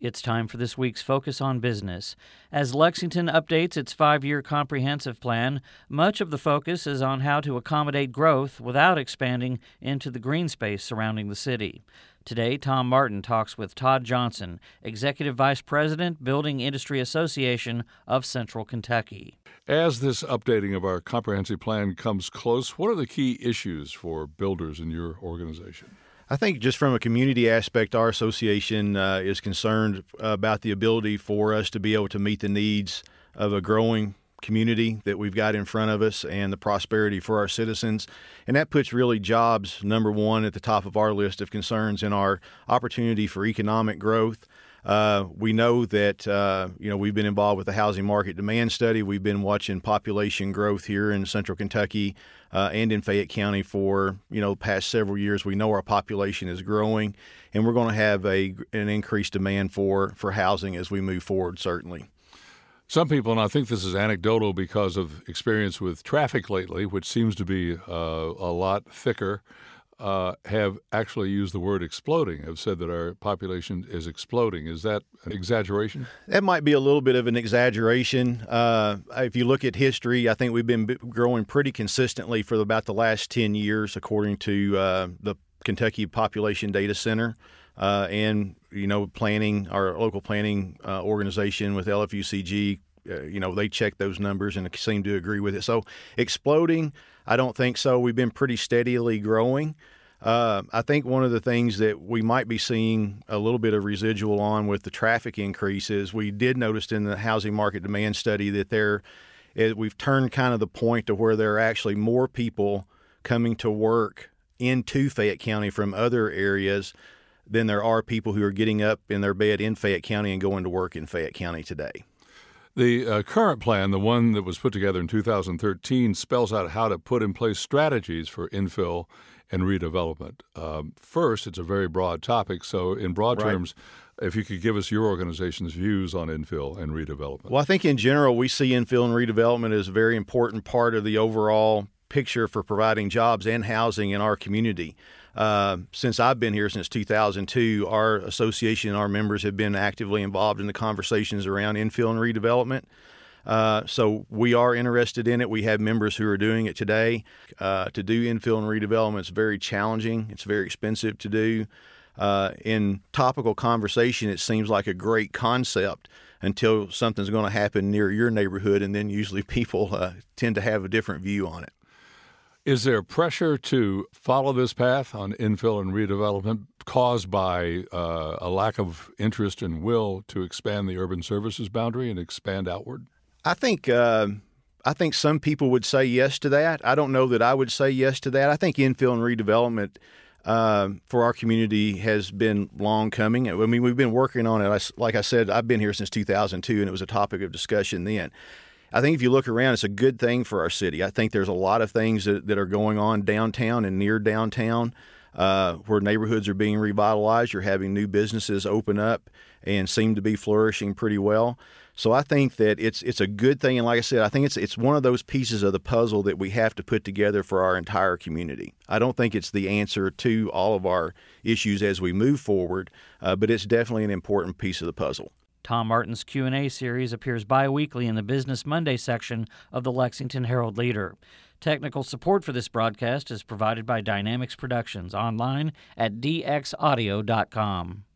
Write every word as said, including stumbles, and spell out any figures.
It's time for this week's Focus on Business. As Lexington updates its five-year comprehensive plan, much of the focus is on how to accommodate growth without expanding into the green space surrounding the city. Today, Tom Martin talks with Todd Johnson, Executive Vice President, Building Industry Association of Central Kentucky. As this updating of our comprehensive plan comes close, what are the key issues for builders in your organization? I think just from a community aspect, our association uh, is concerned about the ability for us to be able to meet the needs of a growing community that we've got in front of us and the prosperity for our citizens. And that puts really jobs, number one, at the top of our list of concerns in our opportunity for economic growth. Uh, we know that, uh, you know, we've been involved with the housing market demand study. We've been watching population growth here in Central Kentucky uh, and in Fayette County for, you know, the past several years. We know our population is growing, and we're going to have a an increased demand for, for housing as we move forward, certainly. Some people, and I think this is anecdotal because of experience with traffic lately, which seems to be uh, a lot thicker, Uh, have actually used the word exploding, have said that our population is exploding. Is that an exaggeration? That might be a little bit of an exaggeration. Uh, if you look at history, I think we've been growing pretty consistently for about the last ten years, according to uh, the Kentucky Population Data Center. Uh, and, you know, planning, our local planning uh, organization with L F U C G, uh, you know, they check those numbers and seem to agree with it. So exploding, I don't think so. We've been pretty steadily growing. Uh, I think one of the things that we might be seeing a little bit of residual on with the traffic increases, we did notice in the housing market demand study that there, it, we've turned kind of the point to where there are actually more people coming to work into Fayette County from other areas than there are people who are getting up in their bed in Fayette County and going to work in Fayette County today. The uh, current plan, the one that was put together in two thousand thirteen, spells out how to put in place strategies for infill and redevelopment. Um, first, it's a very broad topic, so in broad Right. terms, if you could give us your organization's views on infill and redevelopment. Well, I think in general, we see infill and redevelopment as a very important part of the overall picture for providing jobs and housing in our community. Uh, since I've been here since two thousand two, our association and our members have been actively involved in the conversations around infill and redevelopment. Uh, so we are interested in it. We have members who are doing it today. Uh, to do infill and redevelopment is very challenging. It's very expensive to do. Uh, in topical conversation, it seems like a great concept until something's going to happen near your neighborhood, and then usually people uh, tend to have a different view on it. Is there pressure to follow this path on infill and redevelopment caused by uh, a lack of interest and will to expand the urban services boundary and expand outward? I think uh, I think some people would say yes to that. I don't know that I would say yes to that. I think infill and redevelopment uh, for our community has been long coming. I mean, we've been working on it. Like I said, I've been here since two thousand two, and it was a topic of discussion then. I think if you look around, it's a good thing for our city. I think there's a lot of things that, that are going on downtown and near downtown uh, where neighborhoods are being revitalized. You're having new businesses open up and seem to be flourishing pretty well. So I think that it's it's a good thing. And like I said, I think it's it's one of those pieces of the puzzle that we have to put together for our entire community. I don't think it's the answer to all of our issues as we move forward, uh, but it's definitely an important piece of the puzzle. Tom Martin's Q and A series appears bi-weekly in the Business Monday section of the Lexington Herald Leader. Technical support for this broadcast is provided by Dynamics Productions online at d x audio dot com.